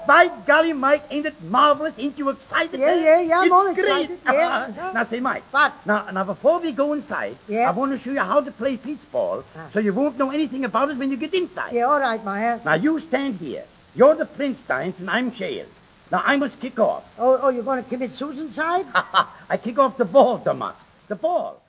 By golly, Mike, ain't it marvelous? Ain't you excited? Yeah, I'm It's all great. excited. Yeah. Now, say, Mike. What? Now, before we go inside, Yeah. I want to show you how to play peach ball so you won't know anything about it when you get inside. Yeah, all right, Meyer. Now, you stand here. You're the Flintsteins, and I'm Shale. Now, I must kick off. Oh, you're going to commit suicide? I kick off the ball, Dumont. The ball.